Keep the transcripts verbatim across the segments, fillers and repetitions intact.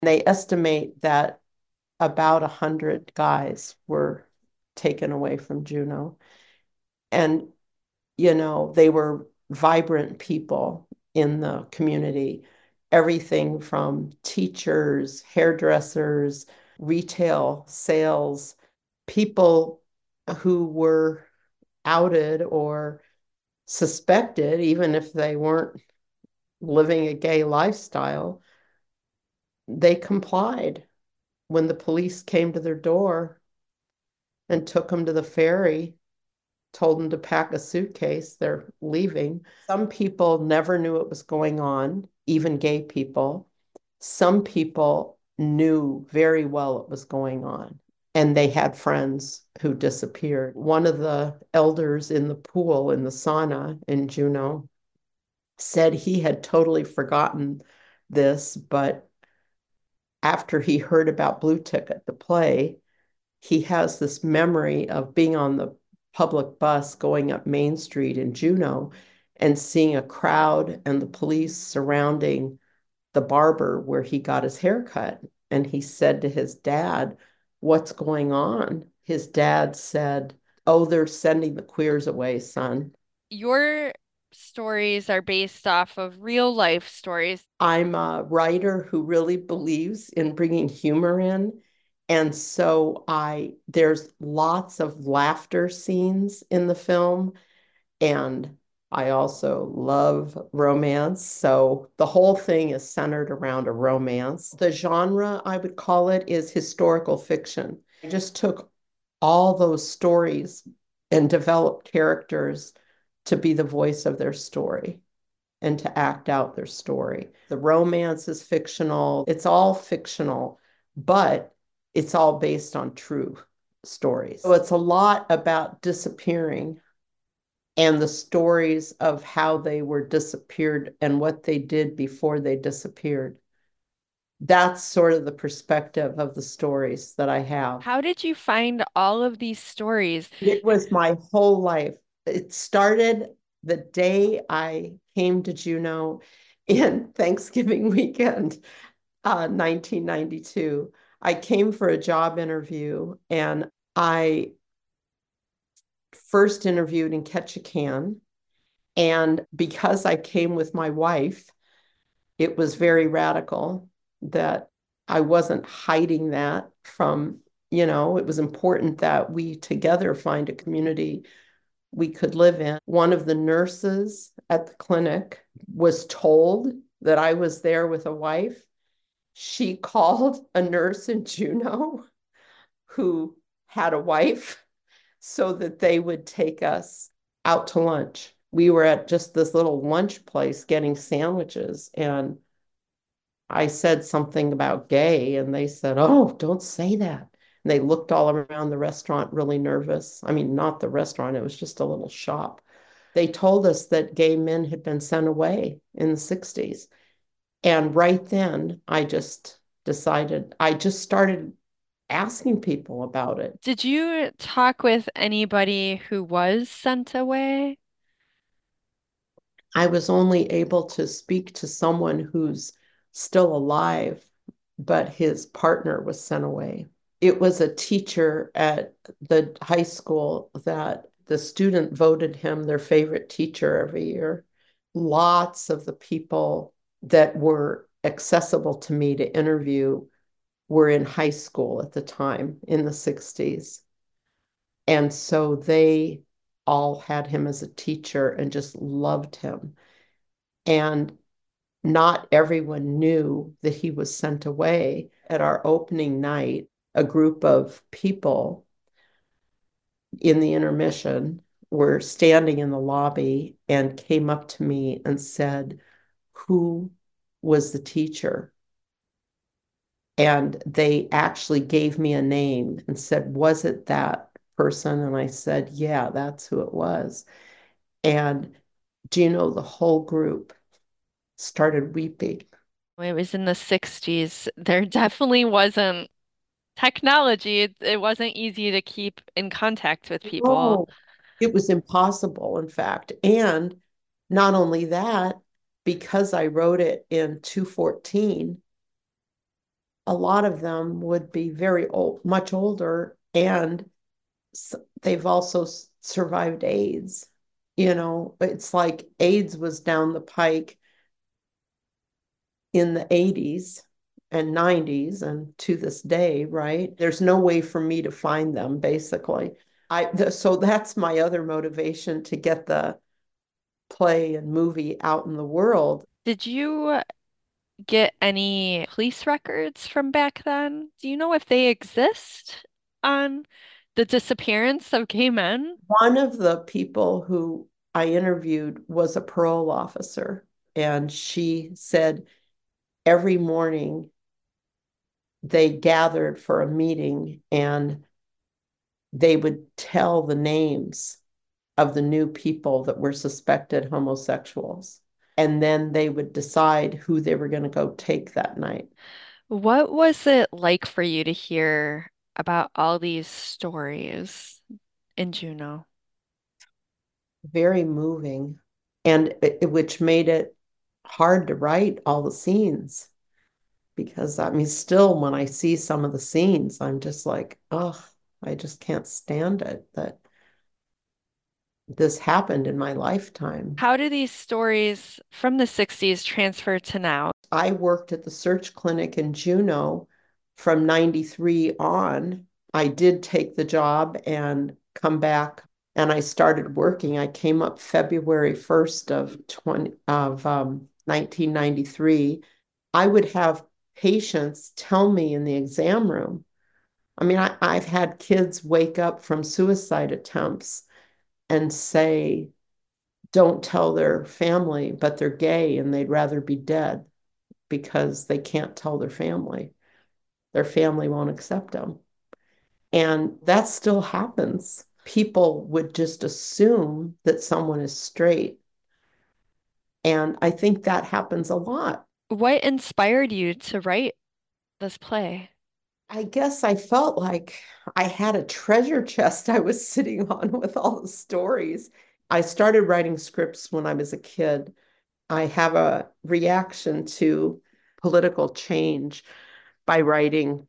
They estimate that about a hundred guys were taken away from Juneau. And, you know, they were vibrant people in the community, everything from teachers, hairdressers, retail sales, people who were outed or suspected, even if they weren't living a gay lifestyle, they complied. When the police came to their door and took them to the ferry, told them to pack a suitcase, they're leaving. Some people never knew what was going on, even gay people. Some people knew very well what was going on, and they had friends who disappeared. One of the elders in the pool in the sauna in Juneau said he had totally forgotten this, but after he heard about Blue Ticket, the play, he has this memory of being on the public bus going up Main Street in Juneau and seeing a crowd and the police surrounding the barber where he got his hair cut. And he said to his dad, "What's going on?" His dad said, "Oh, they're sending the queers away, son." Your stories are based off of real life stories. I'm a writer who really believes in bringing humor in. And so I there's lots of laughter scenes in the film, and I also love romance. So the whole thing is centered around a romance. The genre, I would call it, is historical fiction. I just took all those stories and developed characters to be the voice of their story and to act out their story. The romance is fictional, it's all fictional, but it's all based on true stories. So it's a lot about disappearing and the stories of how they were disappeared and what they did before they disappeared. That's sort of the perspective of the stories that I have. How did you find all of these stories? It was my whole life. It started the day I came to Juneau in Thanksgiving weekend, uh, nineteen ninety-two. I came for a job interview and I first interviewed in Ketchikan. And because I came with my wife, it was very radical that I wasn't hiding that from, you know, it was important that we together find a community we could live in. One of the nurses at the clinic was told that I was there with a wife. She called a nurse in Juneau who had a wife so that they would take us out to lunch. We were at just this little lunch place getting sandwiches, and I said something about gay, and they said, "Oh, don't say that." And they looked all around the restaurant really nervous. I mean, not the restaurant, it was just a little shop. They told us that gay men had been sent away in the sixties. And right then, I just decided, I just started asking people about it. Did you talk with anybody who was sent away? I was only able to speak to someone who's still alive, but his partner was sent away. It was a teacher at the high school that the student voted him their favorite teacher every year. Lots of the people that were accessible to me to interview were in high school at the time in the sixties. And so they all had him as a teacher and just loved him. And not everyone knew that he was sent away. At our opening night, a group of people in the intermission were standing in the lobby and came up to me and said, "Who was the teacher?" And they actually gave me a name and said, "Was it that person?" And I said, "Yeah, that's who it was." And do you know the whole group started weeping? It was in the sixties. There definitely wasn't technology. It, it wasn't easy to keep in contact with people. No, it was impossible, in fact. And not only that, because I wrote it in two fourteen, a lot of them would be very old, much older, and they've also survived AIDS. You know, it's like AIDS was down the pike in the eighties and nineties and to this day, right? There's no way for me to find them, basically. I the, so that's my other motivation to get the play and movie out in the world. Did you get any police records from back then? Do you know if they exist on the disappearance of gay men? One of the people who I interviewed was a parole officer, and she said every morning they gathered for a meeting and they would tell the names of the new people that were suspected homosexuals. And then they would decide who they were going to go take that night. What was it like for you to hear about all these stories in Juneau? Very moving, and it, which made it hard to write all the scenes because I mean, still, when I see some of the scenes, I'm just like, oh, I just can't stand it that this happened in my lifetime. How do these stories from the sixties transfer to now? I worked at the Search Clinic in Juneau from ninety-three on. I did take the job and come back and I started working. I came up February first of twenty of um, nineteen ninety-three. I would have patients tell me in the exam room. I mean, I, I've had kids wake up from suicide attempts and say, don't tell their family, but they're gay and they'd rather be dead because they can't tell their family. Their family won't accept them. And that still happens. People would just assume that someone is straight. And I think that happens a lot. What inspired you to write this play? I guess I felt like I had a treasure chest I was sitting on with all the stories. I started writing scripts when I was a kid. I have a reaction to political change by writing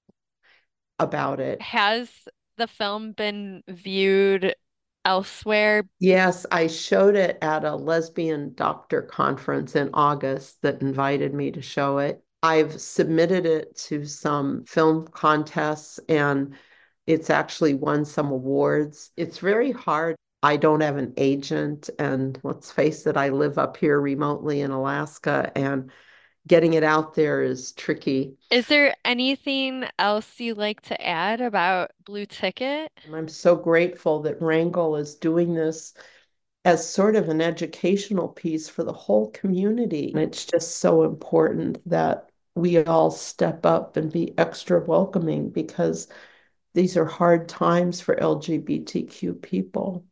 about it. Has the film been viewed elsewhere? Yes, I showed it at a lesbian doctor conference in August that invited me to show it. I've submitted it to some film contests and it's actually won some awards. It's very hard. I don't have an agent, and let's face it, I live up here remotely in Alaska, and getting it out there is tricky. Is there anything else you'd like to add about Blue Ticket? And I'm so grateful that Wrangell is doing this as sort of an educational piece for the whole community. And it's just so important that we all step up and be extra welcoming because these are hard times for L G B T Q people.